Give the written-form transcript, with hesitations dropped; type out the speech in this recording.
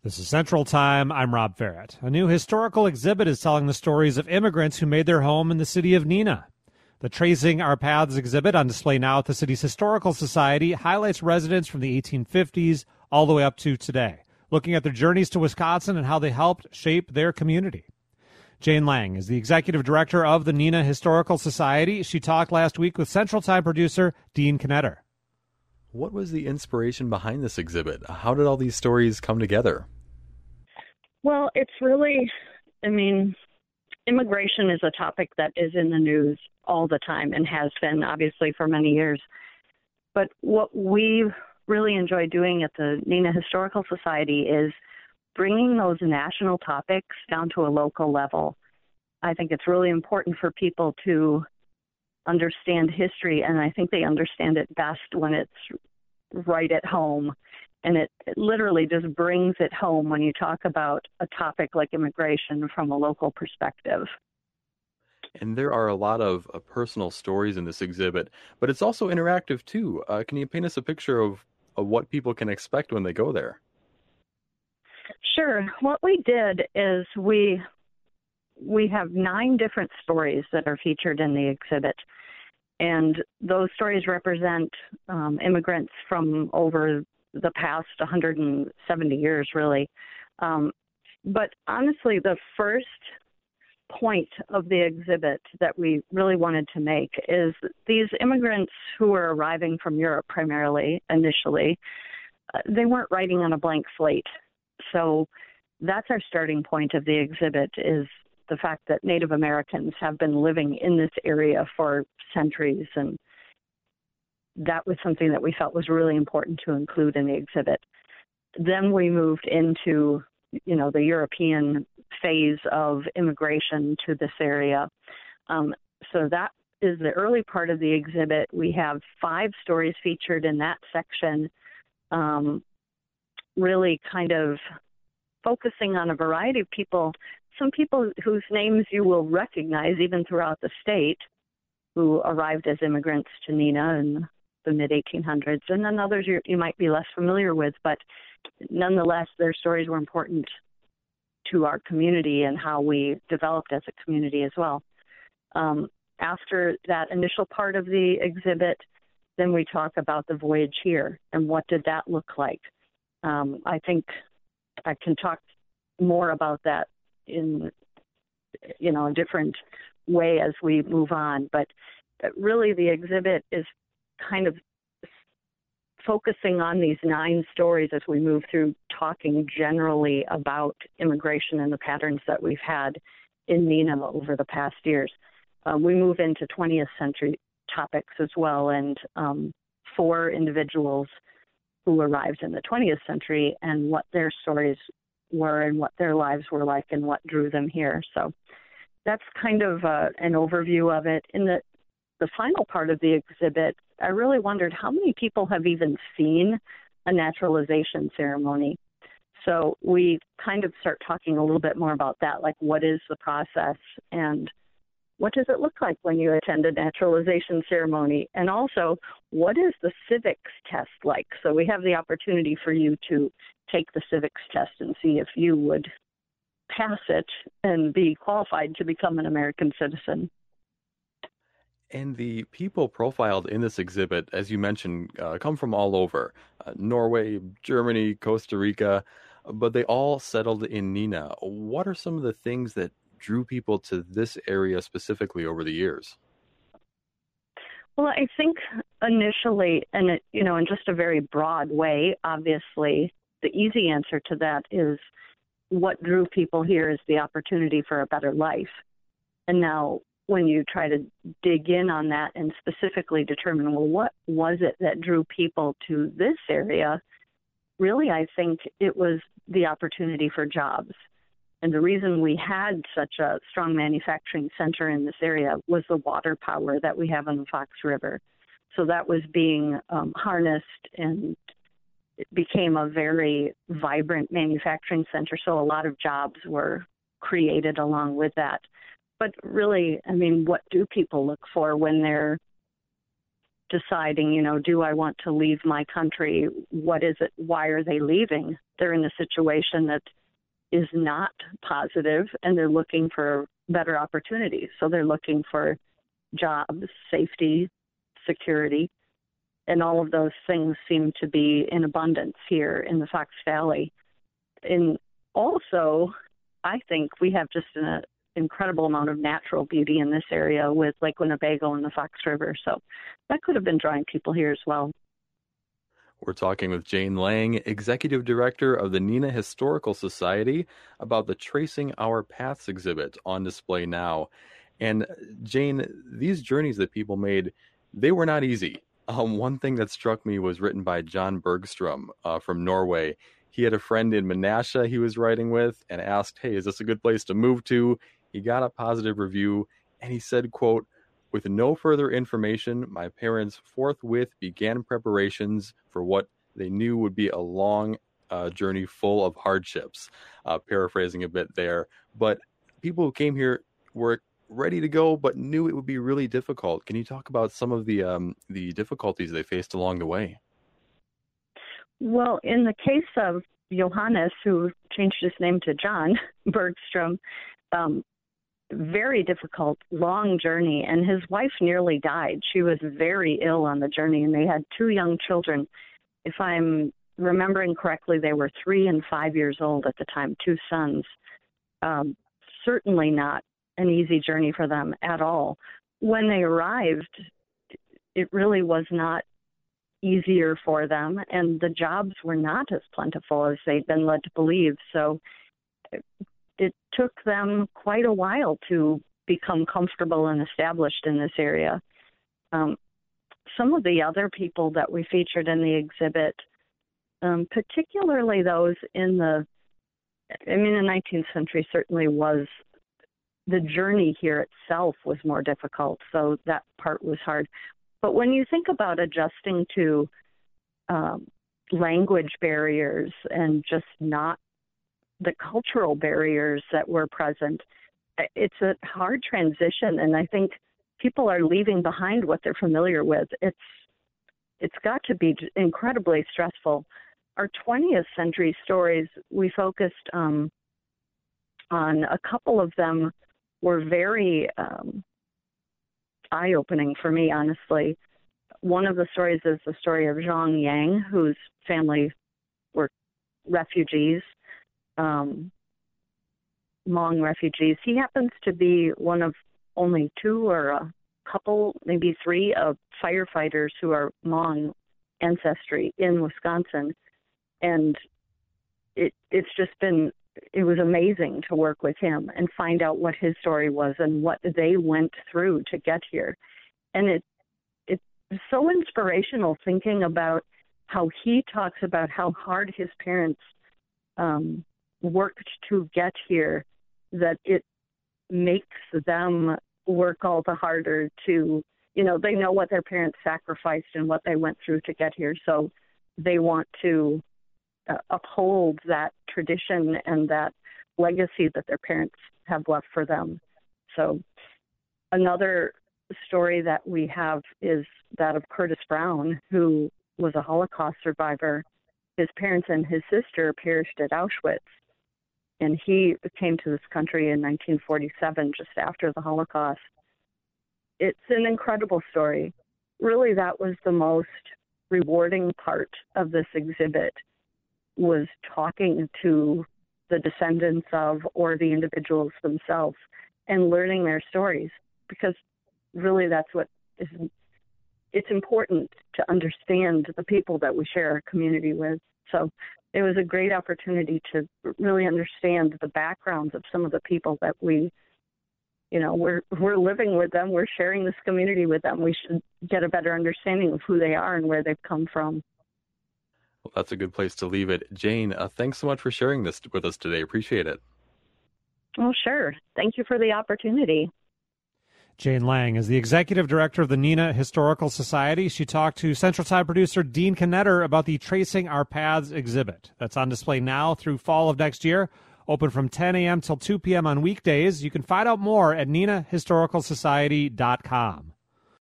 This is Central Time. I'm Rob Ferrett. A new historical exhibit is telling the stories of immigrants who made their home in the city of Neenah. The Tracing Our Paths exhibit, on display now at the city's Historical Society, highlights residents from the 1850s all the way up to today, looking at their journeys to Wisconsin and how they helped shape their community. Jane Lang is the executive director of the Neenah Historical Society. She talked last week with Central Time producer Dean Knetter. What was the inspiration behind this exhibit? How did all these stories come together? Well, it's really, immigration is a topic that is in the news all the time and has been, obviously, for many years. But what we really enjoy doing at the Neenah Historical Society is bringing those national topics down to a local level. I think it's really important for people to understand history, and I think they understand it best when it's right at home. And it literally just brings it home when you talk about a topic like immigration from a local perspective. And there are a lot of personal stories in this exhibit, but it's also interactive too. Can you paint us a picture of what people can expect when they go there? Sure. What we did is we have 9 different stories that are featured in the exhibit. And those stories represent immigrants from over the past 170 years, really. But honestly, the first point of the exhibit that we really wanted to make is these immigrants who were arriving from Europe primarily, initially, they weren't writing on a blank slate. So that's our starting point of the exhibit, is the fact that Native Americans have been living in this area for centuries, and that was something that we felt was really important to include in the exhibit. Then we moved into, the European phase of immigration to this area. So that is the early part of the exhibit. We have 5 stories featured in that section, really kind of focusing on a variety of people, some people whose names you will recognize even throughout the state, who arrived as immigrants to Neenah in the mid-1800s, and then others you might be less familiar with, but nonetheless, their stories were important to our community and how we developed as a community as well. After that initial part of the exhibit, then we talk about the voyage here and what did that look like. I think I can talk more about that in a different way as we move on, but really the exhibit is kind of focusing on these 9 stories as we move through, talking generally about immigration and the patterns that we've had in Neenah over the past years. We move into 20th century topics as well, and 4 individuals who arrived in the 20th century and what their stories were and what their lives were like and what drew them here. So that's kind of an overview of it. In the final part of the exhibit, I really wondered how many people have even seen a naturalization ceremony. So we kind of start talking a little bit more about that, like what is the process and what does it look like when you attend a naturalization ceremony? And also, what is the civics test like? So we have the opportunity for you to take the civics test and see if you would pass it and be qualified to become an American citizen. And the people profiled in this exhibit, as you mentioned, come from all over. Norway, Germany, Costa Rica, but they all settled in Neenah. What are some of the things that drew people to this area specifically over the years? Well, I think initially, and in just a very broad way, obviously, the easy answer to that is what drew people here is the opportunity for a better life. And now when you try to dig in on that and specifically determine, well, what was it that drew people to this area? Really, I think it was the opportunity for jobs. And the reason we had such a strong manufacturing center in this area was the water power that we have on the Fox River. So that was being harnessed, and it became a very vibrant manufacturing center. So a lot of jobs were created along with that. But really, what do people look for when they're deciding, do I want to leave my country? What is it? Why are they leaving? They're in a situation that is not positive, and they're looking for better opportunities. So they're looking for jobs, safety, security, and all of those things seem to be in abundance here in the Fox Valley. And also, I think we have just an incredible amount of natural beauty in this area with Lake Winnebago and the Fox River. So that could have been drawing people here as well. We're talking with Jane Lang, Executive Director of the Neenah Historical Society, about the Tracing Our Paths exhibit on display now. And Jane, these journeys that people made, they were not easy. One thing that struck me was written by John Bergstrom from Norway. He had a friend in Menasha he was writing with and asked, hey, is this a good place to move to? He got a positive review, and he said, quote, with no further information, my parents forthwith began preparations for what they knew would be a long journey full of hardships. Paraphrasing a bit there. But people who came here were ready to go, but knew it would be really difficult. Can you talk about some of the difficulties they faced along the way? Well, in the case of Johannes, who changed his name to John Bergstrom, very difficult, long journey, and his wife nearly died. She was very ill on the journey, and they had 2 young children. If I'm remembering correctly, they were 3 and 5 years old at the time, 2 sons. Certainly not an easy journey for them at all. When they arrived, it really was not easier for them, and the jobs were not as plentiful as they'd been led to believe. So it took them quite a while to become comfortable and established in this area. Some of the other people that we featured in the exhibit, particularly those the 19th century certainly was, the journey here itself was more difficult, so that part was hard. But when you think about adjusting to language barriers and just not the cultural barriers that were present, it's a hard transition, and I think people are leaving behind what they're familiar with. It's got to be incredibly stressful. Our 20th century stories, we focused on a couple of them were very eye-opening for me, honestly. One of the stories is the story of Zhang Yang, whose family were refugees, Hmong refugees. He happens to be one of only 2 or a couple, maybe 3 of firefighters who are Hmong ancestry in Wisconsin. And it was amazing to work with him and find out what his story was and what they went through to get here. And it's so inspirational thinking about how he talks about how hard his parents worked to get here, that it makes them work all the harder to, they know what their parents sacrificed and what they went through to get here. So they want to uphold that tradition and that legacy that their parents have left for them. So another story that we have is that of Curtis Brown, who was a Holocaust survivor. His parents and his sister perished at Auschwitz, and he came to this country in 1947, just after the Holocaust. It's an incredible story. Really, that was the most rewarding part of this exhibit, was talking to the descendants of or the individuals themselves and learning their stories, because really that's what is, it's important to understand the people that we share our community with. So it was a great opportunity to really understand the backgrounds of some of the people that we're living with them, we're sharing this community with them. We should get a better understanding of who they are and where they've come from. Well, that's a good place to leave it. Jane, thanks so much for sharing this with us today. Appreciate it. Well, sure. Thank you for the opportunity. Jane Lang is the executive director of the Neenah Historical Society. She talked to Central Time producer Dean Knetter about the Tracing Our Paths exhibit that's on display now through fall of next year. Open from 10 a.m. till 2 p.m. on weekdays. You can find out more at NeenahHistoricalSociety.com.